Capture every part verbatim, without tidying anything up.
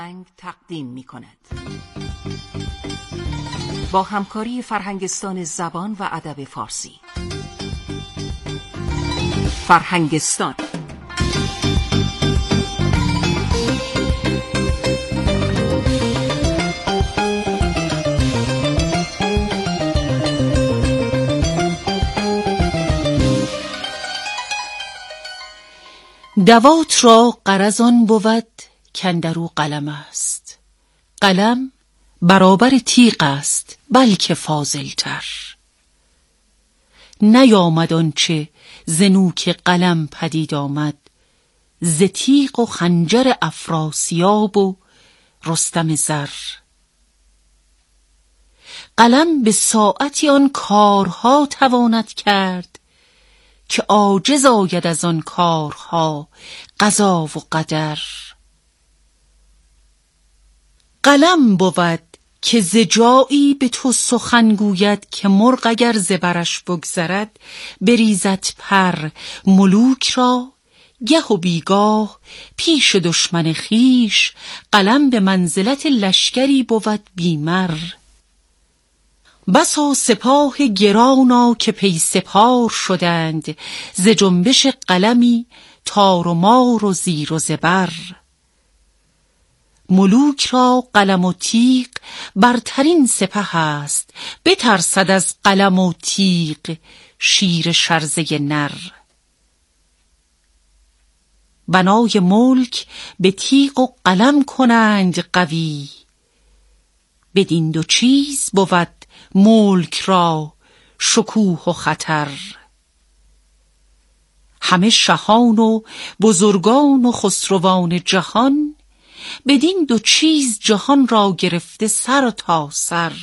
تقدیم می کند. با همکاری فرهنگستان زبان و ادب فارسی. فرهنگستان دوات را غرض آن بود کاندرو قلم است. قلم برابر تیغ است بلکه فاضل‌تر. نیامد آنچه ز نوک قلم پدید آمد، ز تیغ و خنجر افراسیاب و رستم زر. قلم به ساعتی آن کارها تواند کرد که عاجز آید از آن کارها قضا و قدر. قلم بود که ز جایی به تو سخن گوید که مرغ اگر ز برش بگذرد بریزد پر. ملوک را گه و بیگاه پیش دشمن خویش، قلم به منزلت لشکری بود بیمر. بسا سپاه گرانا که پی سپار شدند، ز جنبش قلمی تار و مار و زیر و زبر. ملوک را قلم و تیغ برترین سپه است، بترسد از قلم و تیغ شیر شرزه نر. بنای ملک به تیغ و قلم کنند قوی، بدین دو چیز بود ملک را شکوه و خطر. همه شاهان و بزرگان و خسروان جهان، بدین دو چیز جهان را گرفته سر تا سر.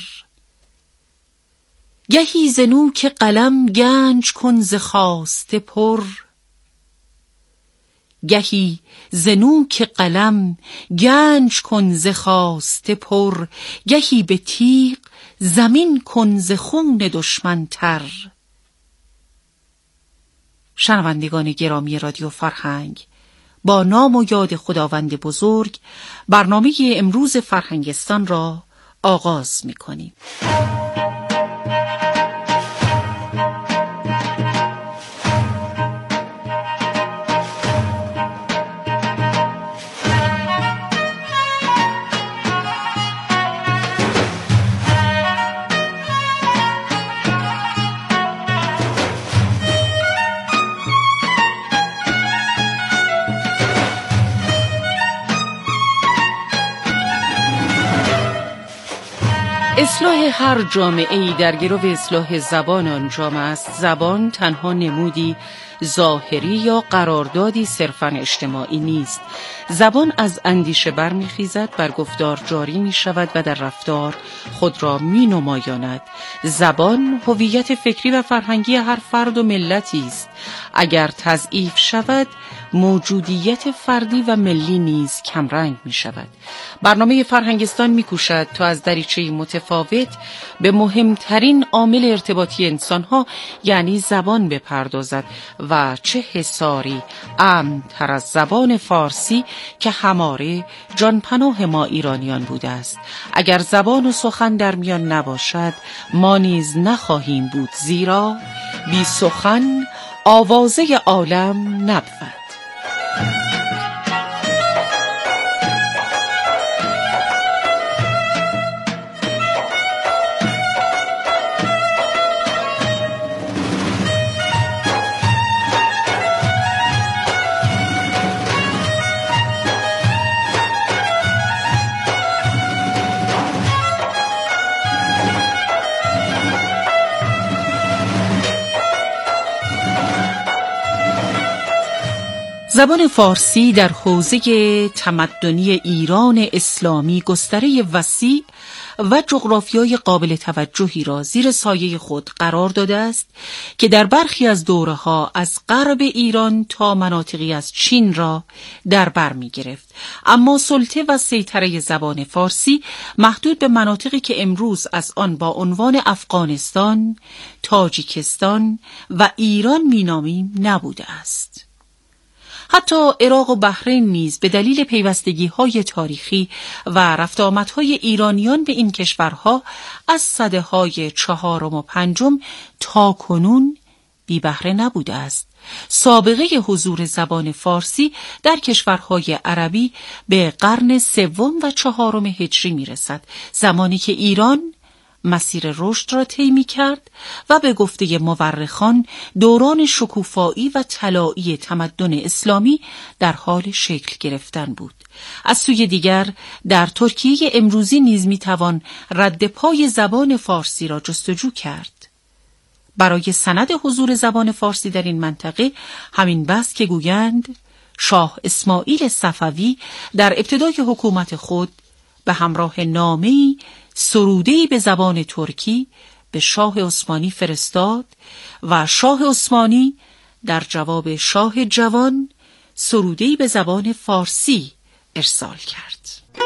گهی ز نوک قلم گنج کن ز خواسته پر، گهی ز نوک قلم گنج کن ز خواسته پر. گهی به تیغ زمین کن ز خون دشمن تر. شنوندگان گرامی رادیو فرهنگ، با نام و یاد خداوند بزرگ برنامه امروز فرهنگستان را آغاز می‌کنیم. اصلاح هر جامعه‌ای در گرو اصلاح زبان آن جامعه است. زبان تنها نمودی ظاهری یا قراردادی صرفاً اجتماعی نیست. زبان از اندیشه برمیخیزد، بر گفتار جاری می شود و در رفتار خود را می نمایاند. زبان هویت فکری و فرهنگی هر فرد و ملتی است. اگر تضعیف شود، موجودیت فردی و ملی نیز کمرنگ می شود. برنامه فرهنگستان می کوشد تا از دریچه متفاوت به مهمترین عامل ارتباطی انسانها یعنی زبان بپردازد و چه حصاری امن تر از زبان فارسی که هماره جانپناه ما ایرانیان بوده است. اگر زبان و سخن در میان نباشد، ما نیز نخواهیم بود، زیرا بی سخن آوازه عالم نبود. زبان فارسی در حوزه تمدنی ایران اسلامی گستره وسیع و جغرافیای قابل توجهی را زیر سایه خود قرار داده است که در برخی از دوره‌ها از غرب ایران تا مناطقی از چین را در بر می گرفت. اما سلطه و سیطره زبان فارسی محدود به مناطقی که امروز از آن با عنوان افغانستان، تاجیکستان و ایران می نامیم نبوده است. حتی عراق و بحرین نیز به دلیل پیوستگی‌های تاریخی و رفت آمدهای ایرانیان به این کشورها از سده‌های چهارم و پنجم تا کنون بی بهره نبوده است. سابقه حضور زبان فارسی در کشورهای عربی به قرن سوم و چهارم هجری میرسد، زمانی که ایران مسیر رشد را طی می‌کرد و به گفته مورخان دوران شکوفایی و طلایی تمدن اسلامی در حال شکل گرفتن بود. از سوی دیگر در ترکیه امروزی نیز می‌توان رد پای زبان فارسی را جستجو کرد. برای سند حضور زبان فارسی در این منطقه همین بس که گویند شاه اسماعیل صفوی در ابتدای حکومت خود به همراه نامه‌ای سروده‌ای به زبان ترکی به شاه عثمانی فرستاد و شاه عثمانی در جواب شاه جوان سروده‌ای به زبان فارسی ارسال کرد.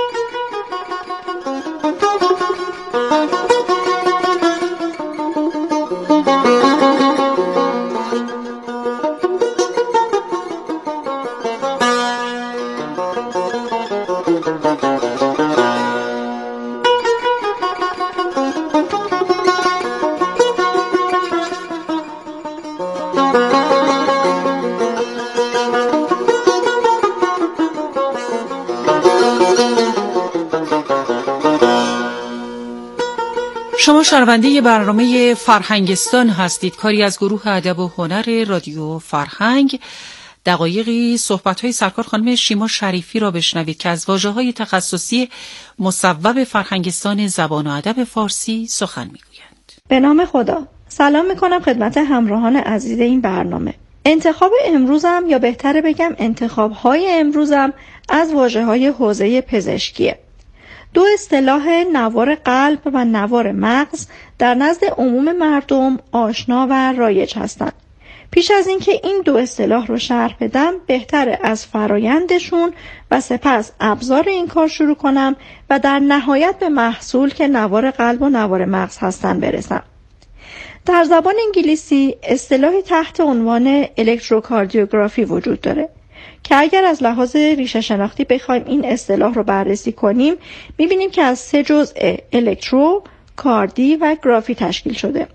شما شنونده برنامه فرهنگستان هستید، کاری از گروه ادب و هنر رادیو فرهنگ. دقایقی صحبت‌های سرکار خانم شیما شریفی را بشنوید که از واژه‌های تخصصی مصوب فرهنگستان زبان و ادب فارسی سخن می‌گویند. به نام خدا. سلام می‌کنم خدمت همراهان عزیز این برنامه. انتخاب امروزم، یا بهتره بگم انتخاب‌های امروزم، از واژه‌های حوزه پزشکیه. دو اصطلاح نوار قلب و نوار مغز در نزد عموم مردم آشنا و رایج هستند. پیش از اینکه این دو اصطلاح رو شرح بدم، بهتره از فرایندشون و سپس ابزار این کار شروع کنم و در نهایت به محصول که نوار قلب و نوار مغز هستن برسم. در زبان انگلیسی اصطلاحی تحت عنوان الکتروکاردیوگرافی وجود داره که اگر از لحاظ ریشه شناختی بخوایم این اصطلاح رو بررسی کنیم، میبینیم که از سه جزء الکترو، کاردی و گرافی تشکیل شده.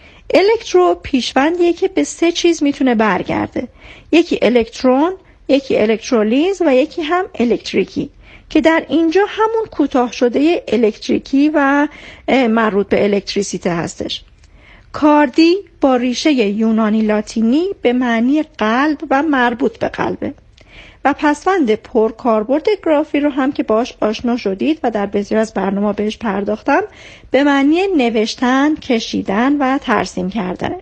الکترو پیشوندیه که به سه چیز میتونه برگرده: یکی الکترون، یکی الکترولیز و یکی هم الکتریکی، که در اینجا همون کوتاه شده الکتریکی و مربوط به الکتریسیته هستش. کاردی با ریشه یونانی لاتینی به معنی قلب و مربوط به قلبه و پسوند پرکاربرد گرافی رو هم که باش آشنا شدید و در بسیار از برنامه بهش پرداختم، به معنی نوشتن، کشیدن و ترسیم کردن.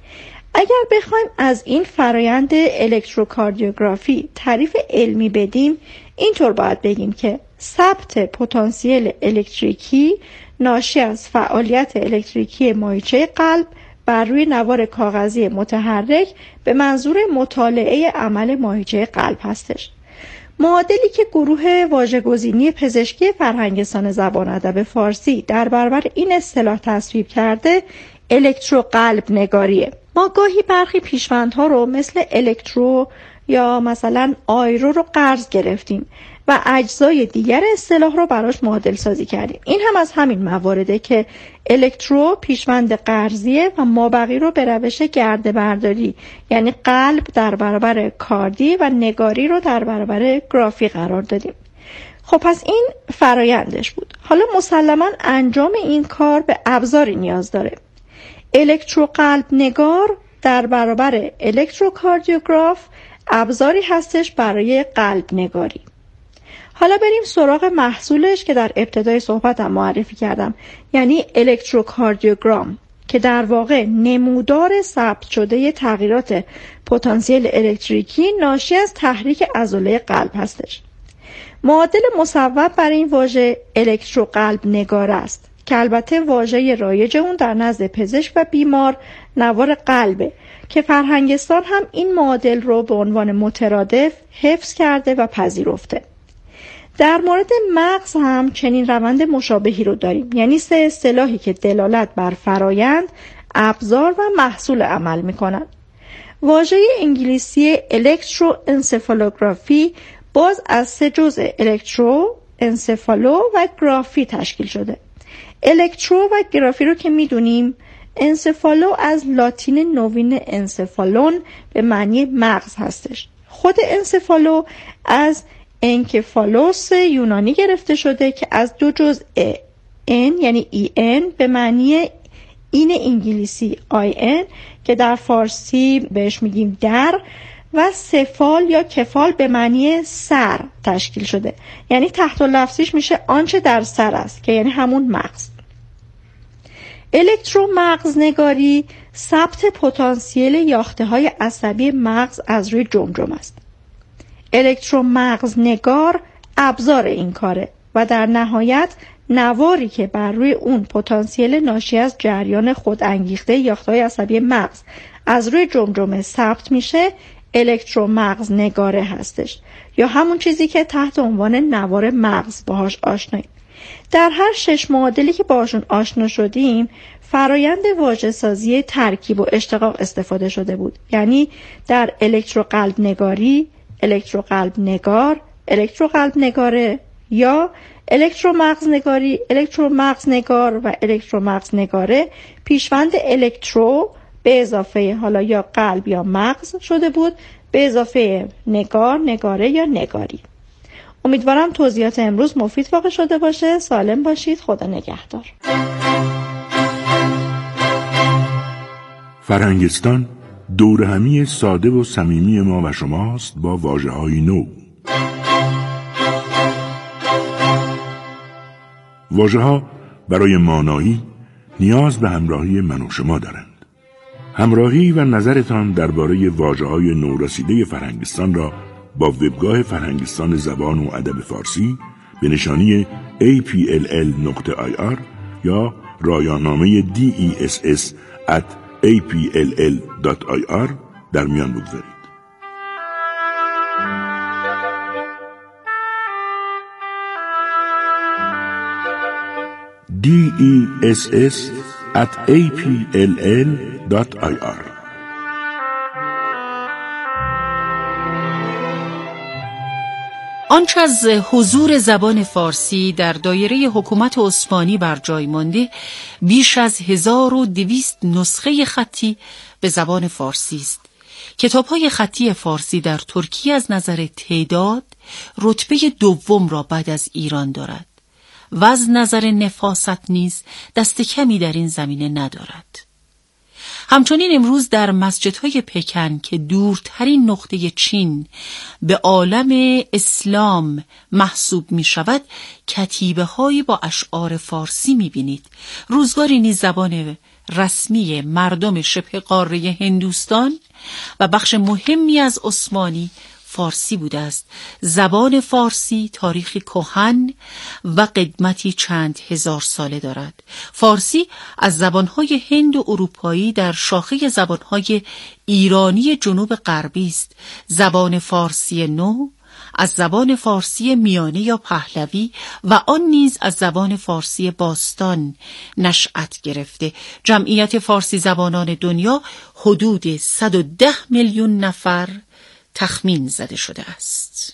اگر بخوایم از این فرایند الکتروکاردیوگرافی تعریف علمی بدیم، اینطور باید بگیم که ثبت پتانسیل الکتریکی ناشی از فعالیت الکتریکی مایچه قلب بر روی نوار کاغذی متحرک به منظور مطالعه عمل ماهیچه قلب هستش. معادلی که گروه واژه‌گزینی پزشکی فرهنگستان زبان ادب فارسی در برابر این اصطلاح تصویب کرده، الکترو قلب نگاریه. ما گاهی برخی پیشوندها رو مثل الکترو یا مثلا آیرو رو قرض گرفتیم و اجزای دیگر اصطلاح رو براش معادل سازی کردیم. این هم از همین موارده که الکترو پیشوند قرضیه و مابقی رو به روش گرده برداری، یعنی قلب در برابر کاردی و نگاری رو در برابر گرافی قرار دادیم. خب پس این فرایندش بود. حالا مسلماً انجام این کار به ابزاری نیاز داره. الکترو قلب نگار در برابر الکتروکاردیوگراف ابزاری هستش برای قلب نگاری. حالا بریم سراغ محصولش که در ابتدای صحبتم معرفی کردم، یعنی الکتروکاردیوگرام، که در واقع نمودار ثبت شده تغییرات پتانسیل الکتریکی ناشی از تحریک عضله قلب هستش. معادل مصوب برای این واژه الکترو قلب نگار است که البته واژه رایج اون در نزد پزشک و بیمار نوار قلبه که فرهنگستان هم این معادل رو به عنوان مترادف حفظ کرده و پذیرفته. در مورد مغز هم چنین روند مشابهی رو داریم، یعنی سه اصطلاحی که دلالت بر فرایند، ابزار و محصول عمل میکنن. واژه انگلیسی الکترو انسفالوگرافی باز از سه جزء الکترو، انسفالو و گرافی تشکیل شده. الکترو و گرافی رو که میدونیم، انسفالو از لاتین نوین انسفالون به معنی مغز هستش. خود انسفالو از انکفالوس یونانی گرفته شده که از دو جزء ان یعنی ای ان به معنی این انگلیسی آی ان که در فارسی بهش میگیم در و سفال یا کفال به معنی سر تشکیل شده، یعنی تحت لفظیش میشه آنچه در سر است که یعنی همون مغز. الکترومغزنگاری ثبت پتانسیل یافته‌های عصبی مغز از روی جمجمه است. الکترومغزنگار ابزار این کاره و در نهایت نواری که بر روی اون پتانسیل ناشی از جریان خودانگیخته یافته‌های عصبی مغز از روی جمجمه ثبت میشه الکترومغزنگاره هستش، یا همون چیزی که تحت عنوان نوار مغز باهاش آشناییم. در هر شش معادلی که باشون آشنا شدیم فرایند واژه‌سازی ترکیب و اشتقاق استفاده شده بود، یعنی در الکتروقلب نگاری، الکتروقلب نگار، الکتروقلب نگاره یا الکترومغزنگاری، الکترومغزنگار و الکترومغزنگاره پیشوند الکترو به اضافه حالا یا قلب یا مغز شده بود به اضافه نگار، نگاره یا نگاری. امیدوارم توضیحات امروز مفید واقع شده باشه. سالم باشید. خدا نگهدار. فرهنگستان دور همی ساده و صمیمی ما و شماست با واژه‌های نو. واژه‌ها برای مانایی نیاز به همراهی من و شما دارند. همراهی و نظرتان درباره واژه‌های نورسیده فرهنگستان را با وبگاه فرهنگستان زبان و ادب فارسی به نشانی ای پی ال ال نقطه آی آر یا رایانامه دی ای اس اس ات ای پی ال ال دات آی آر در میان بگذارید. دی ای اس اس ات ای پی ال ال دات آی آر. آنچه از حضور زبان فارسی در دایره حکومت عثمانی بر جای مانده بیش از هزار و دویست نسخه خطی به زبان فارسی است. کتاب‌های خطی فارسی در ترکیه از نظر تعداد رتبه دوم را بعد از ایران دارد و از نظر نفاست نیز دست کمی در این زمینه ندارد. همچنین امروز در مسجدهای پکن که دورترین نقطه چین به عالم اسلام محسوب می شود کتیبه هایی با اشعار فارسی می بینید. روزگاری نیز زبان رسمی مردم شبه قاره هندوستان و بخش مهمی از عثمانی فارسی بوده است. زبان فارسی تاریخی کهن و قدمتی چند هزار ساله دارد. فارسی از زبانهای هند و اروپایی در شاخه زبانهای ایرانی جنوب غربی است. زبان فارسی نو از زبان فارسی میانه یا پهلوی و آن نیز از زبان فارسی باستان نشأت گرفته. جمعیت فارسی زبانان دنیا حدود صد و ده میلیون نفر تخمین زده شده است.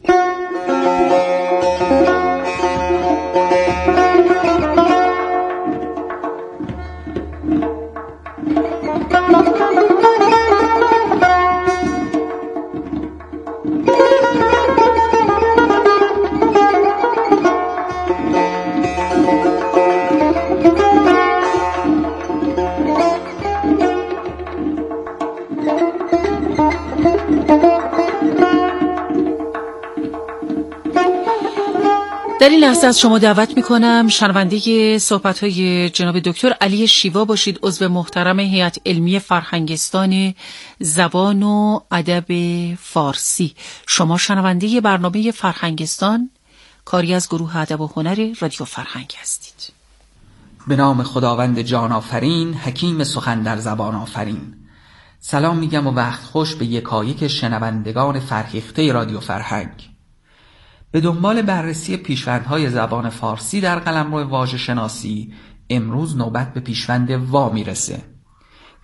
در این لحظه از شما دعوت میکنم شنونده صحبت‌های جناب دکتر علی شیوا باشید، عضو محترم هیئت علمی فرهنگستان زبان و ادب فارسی. شما شنونده برنامه فرهنگستان کاری از گروه ادب و هنر رادیو فرهنگ هستید. به نام خداوند جان آفرین، حکیم سخن در زبان آفرین. سلام میگم و وقت خوش به یکایک شنوندگان فرهیخته رادیو فرهنگ. به دنبال بررسی پیشوندهای زبان فارسی در قلمرو واژه شناسی، امروز نوبت به پیشوند وا میرسه.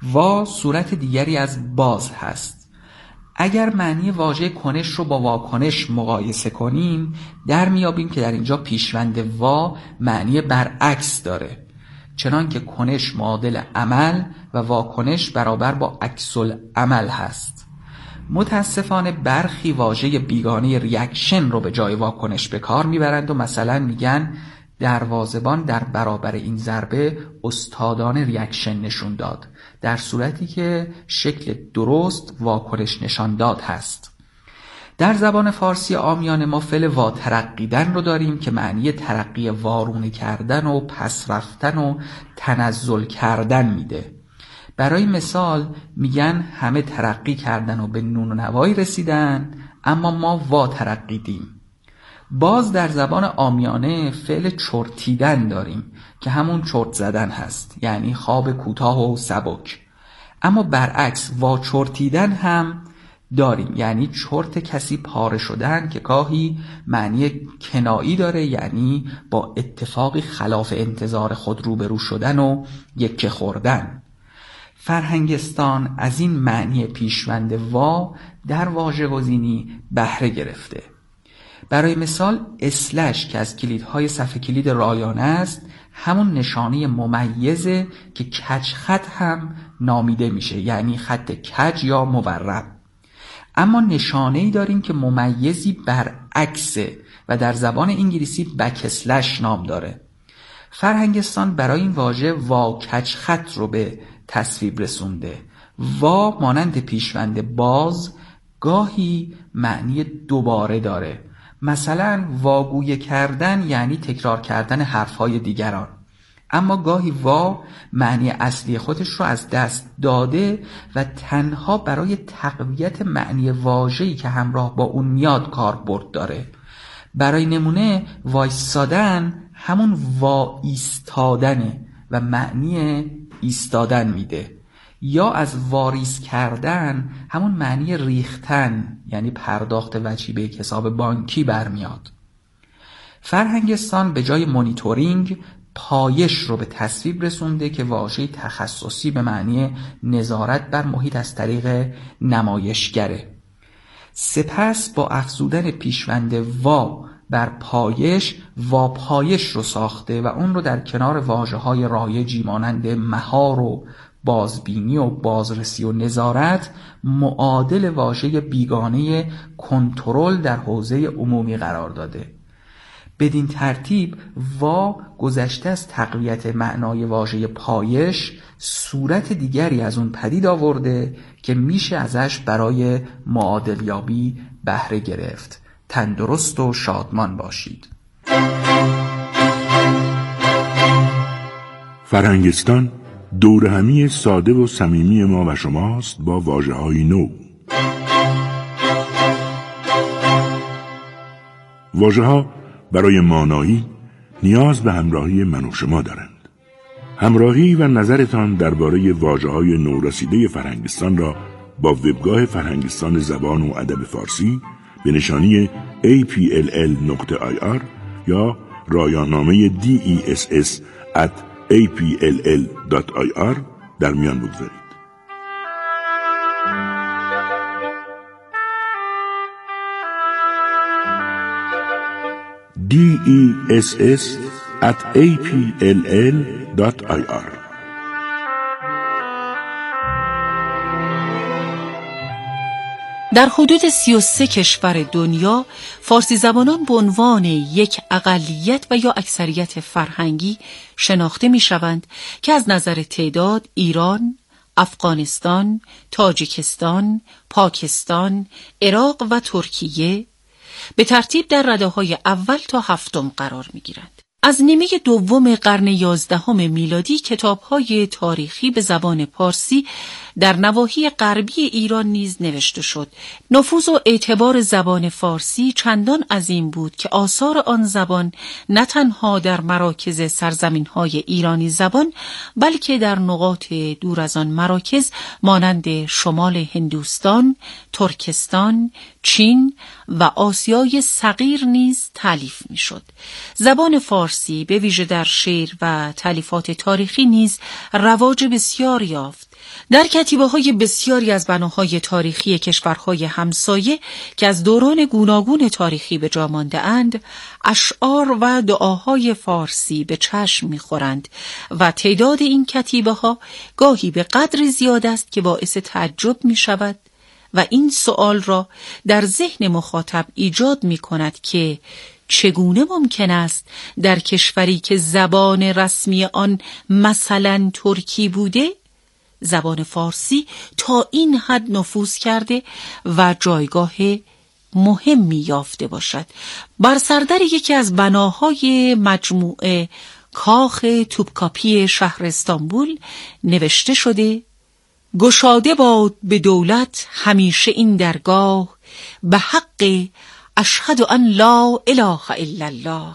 وا صورت دیگری از باز هست. اگر معنی واژه کنش رو با واکنش مقایسه کنیم در میابیم که در اینجا پیشوند وا معنی برعکس داره، چنان که کنش معادل عمل و واکنش برابر با عکس العمل هست. متاسفانه برخی واژه بیگانه ریاکشن رو به جای واکنش به کار میبرند و مثلا میگن دروازه‌بان در برابر این ضربه استادانه ریاکشن نشون داد، در صورتی که شکل درست واکنش نشان داد هست. در زبان فارسی عامیانه ما فعل وا ترقیدن رو داریم که معنی ترقی وارونه کردن و پس رفتن و تنزل کردن میده. برای مثال میگن همه ترقی کردن و به نون و نوایی رسیدن اما ما وا ترقیدیم. باز در زبان عامیانه فعل چرتیدن داریم که همون چرت زدن هست، یعنی خواب کوتاه و سبک. اما برعکس وا چرتیدن هم داریم، یعنی چرت کسی پاره شدن که گاهی معنی کنایی داره، یعنی با اتفاقی خلاف انتظار خود روبرو شدن و یکه خوردن. فرهنگستان از این معنی پیشوند وا در واژه‌گزینی بهره گرفته. برای مثال اسلش که از کلیدهای صفحه کلید رایانه است همون نشانه ممیزه که کج خط هم نامیده میشه، یعنی خط کج یا مورب. اما نشانه‌ای داریم که ممیزی برعکسه و در زبان انگلیسی بک اسلش نام داره. فرهنگستان برای این واژه وا کج خط رو به تصویب رسونده. وا مانند پیشوند باز گاهی معنی دوباره داره، مثلا واگویه کردن یعنی تکرار کردن حرفهای دیگران، اما گاهی وا معنی اصلی خودش رو از دست داده و تنها برای تقویت معنی واژه‌ای که همراه با اون میاد کاربرد داره. برای نمونه وایستادن همون وا ایستادنه و معنی ایستادن میده، یا از واریز کردن همون معنی ریختن یعنی پرداخت وجیبه حساب بانکی برمیاد. فرهنگستان به جای مانیتورینگ پایش رو به تصویب رسونده که واژه تخصصی به معنی نظارت بر محیط از طریق نمایشگره. سپس با افزودن پیشوند وا بر پایش واپایش رو ساخته و اون رو در کنار واژه‌های رایجی مانند مهار و بازبینی و بازرسی و نظارت معادل واژه بیگانه کنترل در حوزه عمومی قرار داده. بدین ترتیب وا گذشته از تقویت معنای واژه پایش صورت دیگری از اون پدید آورده که میشه ازش برای معادل یابی بهره گرفت. تندرست و شادمان باشید. فرهنگستان دور همی ساده و صمیمی ما و شماست با واژه‌های نو. واژه‌ها برای مانایی نیاز به همراهی من و شما دارند. همراهی و نظرتان درباره واژه‌های نورسیده فرهنگستان را با وبگاه فرهنگستان زبان و ادب فارسی به نشانی ای پی ال ال نقطه آی آر یا رایانامه دی ای اس اس ات ای پی ال ال دات آی آر در میان بگذارید. دی ای اس اس ات ای پی ال ال دات آی آر. در حدود سی و سه کشور دنیا فارسی زبانان به عنوان یک اقلیت و یا اکثریت فرهنگی شناخته می شوند که از نظر تعداد ایران، افغانستان، تاجیکستان، پاکستان، عراق و ترکیه به ترتیب در رده‌های اول تا هفتم قرار می گیرند. از نیمه دوم قرن یازدهم میلادی کتاب‌های تاریخی به زبان پارسی در نواحی غربی ایران نیز نوشته شد. نفوذ و اعتبار زبان فارسی چندان عظیم بود که آثار آن زبان نه تنها در مراکز سرزمین‌های ایرانی زبان بلکه در نقاط دور از آن مراکز مانند شمال هندوستان، ترکستان، چین و آسیای صغیر نیز تألیف می‌شد. زبان فارسی به ویژه در شعر و تألیفات تاریخی نیز رواج بسیار یافت در کتیبه‌های بسیاری از بناهای تاریخی کشورهای همسایه که از دوران گوناگون تاریخی به جا مانده‌اند، اشعار و دعاهای فارسی به چشم می‌خورند و تعداد این کتیبه‌ها گاهی به قدر زیاد است که باعث تعجب می‌شود و این سؤال را در ذهن مخاطب ایجاد می‌کند که چگونه ممکن است در کشوری که زبان رسمی آن مثلا ترکی بوده، زبان فارسی تا این حد نفوذ کرده و جایگاه مهمی یافته باشد؟ بر سردر یکی از بناهای مجموعه کاخ توپکاپی شهر استانبول نوشته شده: گشاده باد به دولت همیشه این درگاه، به حق اشهد ان لا اله الا الله.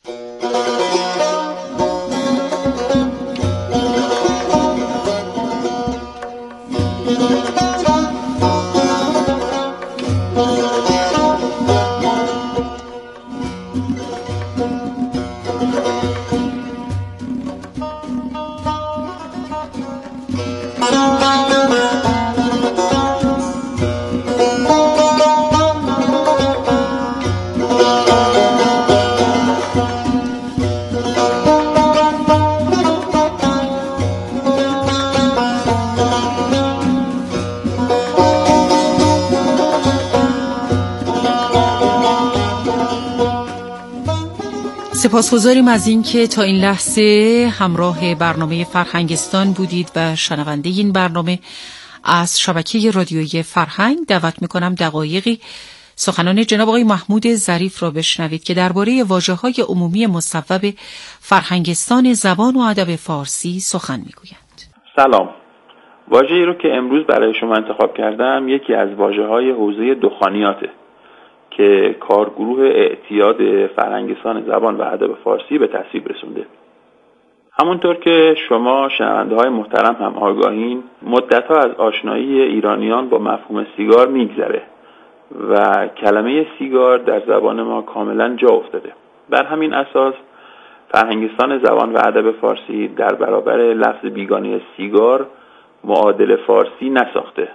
سپاسگزاریم از این که تا این لحظه همراه برنامه فرهنگستان بودید و شنونده این برنامه از شبکه رادیویی فرهنگ. دعوت میکنم دقایقی سخنان جناب آقای محمود ظریف را بشنوید که درباره واژه‌های عمومی مصوب فرهنگستان زبان و ادب فارسی سخن میگویند. سلام. واژه‌ای رو که امروز برای شما انتخاب کردم یکی از واژه‌های حوزه دخانیاته که کارگروه اعتیاد فرهنگستان زبان و ادب فارسی به تصویب رسونده. همونطور که شما شنونده‌های محترم هم آگاهین، مدت‌ها از آشنایی ایرانیان با مفهوم سیگار میگذره و کلمه سیگار در زبان ما کاملا جا افتاده. بر همین اساس فرهنگستان زبان و ادب فارسی در برابر لفظ بیگانه سیگار معادل فارسی نساخته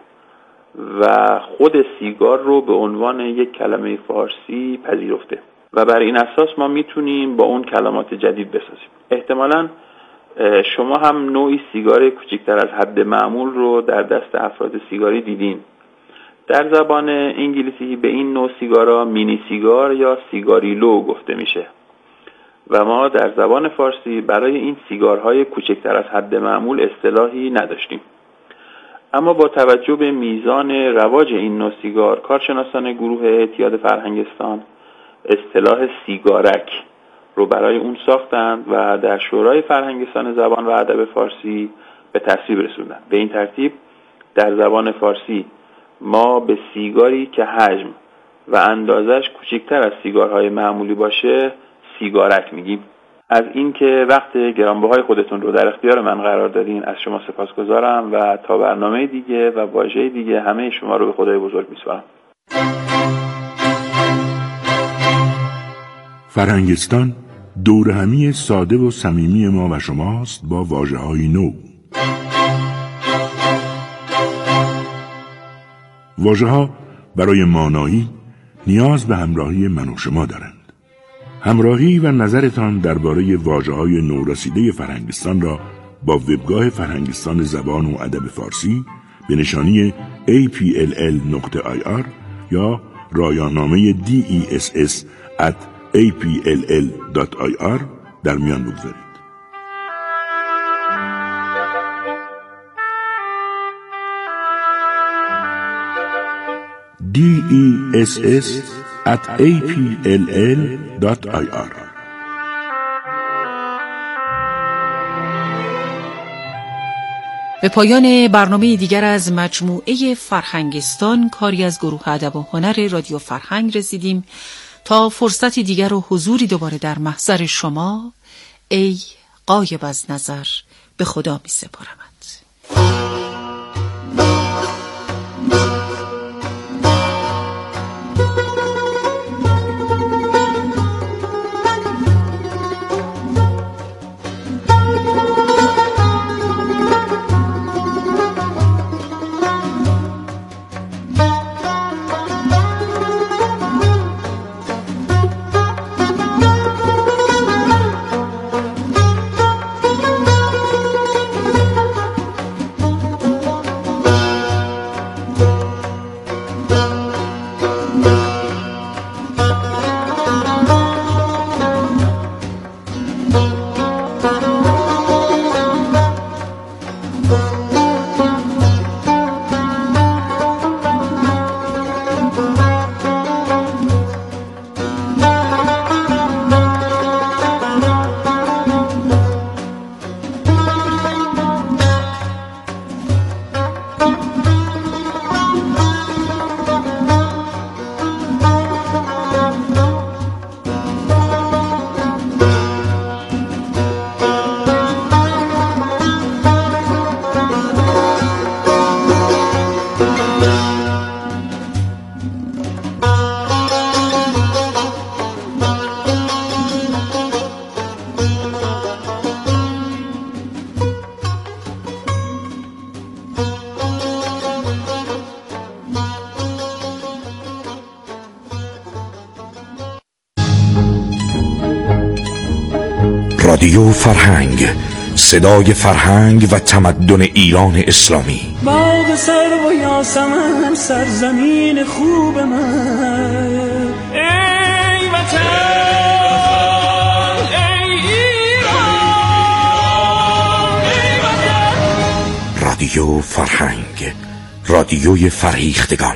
و خود سیگار رو به عنوان یک کلمه فارسی پذیرفته و بر این اساس ما میتونیم با اون کلمات جدید بسازیم. احتمالاً شما هم نوعی سیگار کوچکتر از حد معمول رو در دست افراد سیگاری دیدین. در زبان انگلیسی به این نوع سیگارا مینی سیگار یا سیگاریلو گفته میشه و ما در زبان فارسی برای این سیگارهای کوچکتر از حد معمول اصطلاحی نداشتیم. اما با توجه به میزان رواج این نوع سیگار، کارشناسان گروه اعتیاد فرهنگستان اصطلاح سیگارک رو برای اون ساختند و در شورای فرهنگستان زبان و ادب فارسی به تصویب رسوندند. به این ترتیب در زبان فارسی ما به سیگاری که حجم و اندازش کوچکتر از سیگارهای معمولی باشه سیگارک میگیم. از اینکه وقت گرانبهای خودتون رو در اختیار من قرار دادین از شما سپاسگزارم و تا برنامه دیگه و واژه دیگه همه شما رو به خدای بزرگ میسپارم. فرهنگستان دور همی ساده و صمیمی ما و شماست با واژه‌های نو. واژه‌ها برای مانایی نیاز به همراهی من و شما دارند. همراهی و نظرتان درباره واژه‌های نورسیده فرهنگستان را با وبگاه فرهنگستان زبان و ادب فارسی به نشانی ای پی ال ال نقطه آی آر یا رایانامه دی ای اس اس ات ای پی ال ال دات آی آر در میان بگذارید. دی ای اس اس ات ای پی ال ال دات آی آر. به پایان برنامه دیگر از مجموعه فرهنگستان کاری از گروه ادب و هنر رادیو فرهنگ رسیدیم. تا فرصتی دیگر و حضوری دوباره در محضر شما، ای غایب از نظر، به خدا می سپارمت. رادیو فرهنگ، صدای فرهنگ و تمدن ایران اسلامی. باغ سرو و یاسمن، سرزمین خوب من، ای وطن، ای ایران، ای وطن. رادیو فرهنگ، رادیوی فرهیختگان.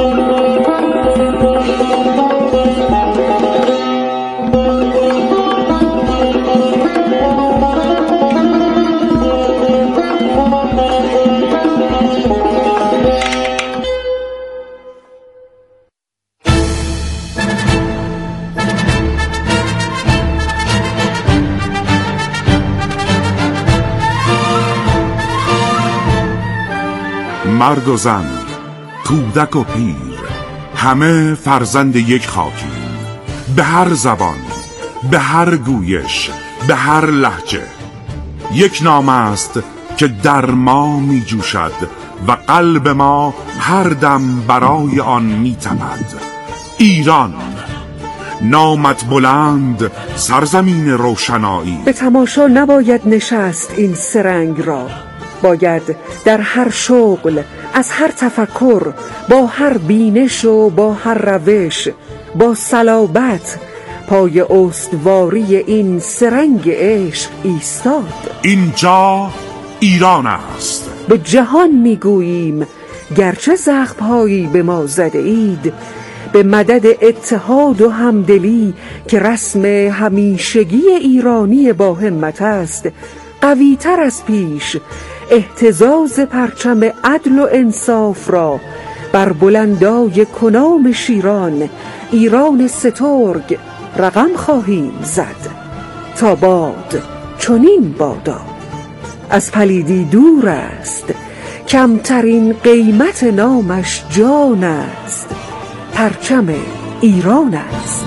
مرد و زن، کودک و پیر، همه فرزند یک خاکی. به هر زبان، به هر گویش، به هر لهجه، یک نام است که در ما می جوشد و قلب ما هر دم برای آن می تپد. ایران، نامت بلند، سرزمین روشنایی. به تماشا نباید نشست این سرنگ را، باید در هر شغل، از هر تفکر، با هر بینش و با هر روش، با صلابت پای استواری این سرنگ عشق ایستاد. اینجا ایران است. به جهان میگوییم گرچه زخم‌هایی به ما زده اید، به مدد اتحاد و همدلی که رسم همیشگی ایرانی با همت است، قوی تر از پیش اهتزاز پرچم عدل و انصاف را بر بلندای کنام شیران، ایران سترگ، رقم خواهیم زد. تا باد چنین بادا، از پلیدی دور است، کمترین قیمت نامش جان است، پرچم ایران است.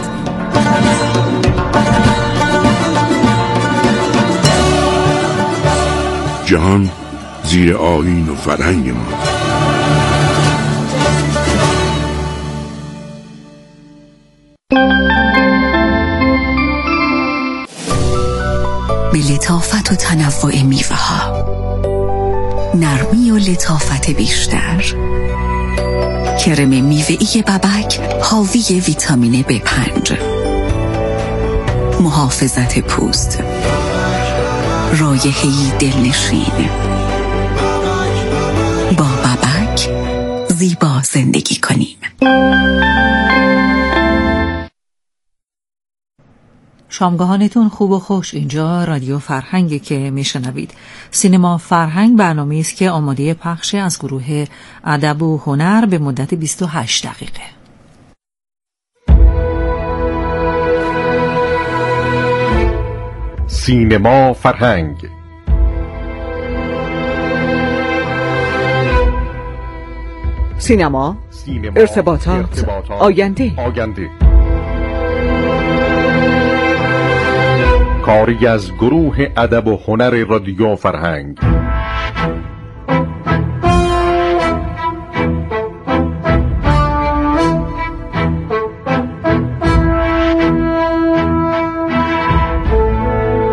جهان زیر آیین و فرهنگ ما. به لطافت و تنوع میوه ها، نرمی و لطافت بیشتر، کرم میوه‌ای ببک حاوی ویتامین بی پنج، محافظت پوست، رایحه‌ای دلنشین. با ببک زیبا زندگی کنیم. شامگاهانتون خوب و خوش. اینجا رادیو فرهنگ که میشنوید. سینما فرهنگ برنامه‌ای است که آماده پخش از گروه ادب و هنر به مدت بیست و هشت دقیقه. سینما فرهنگ، سینما، سینما ارتباطات، ارتباطات آینده. آینده کاری از گروه ادب و هنر رادیو فرهنگ.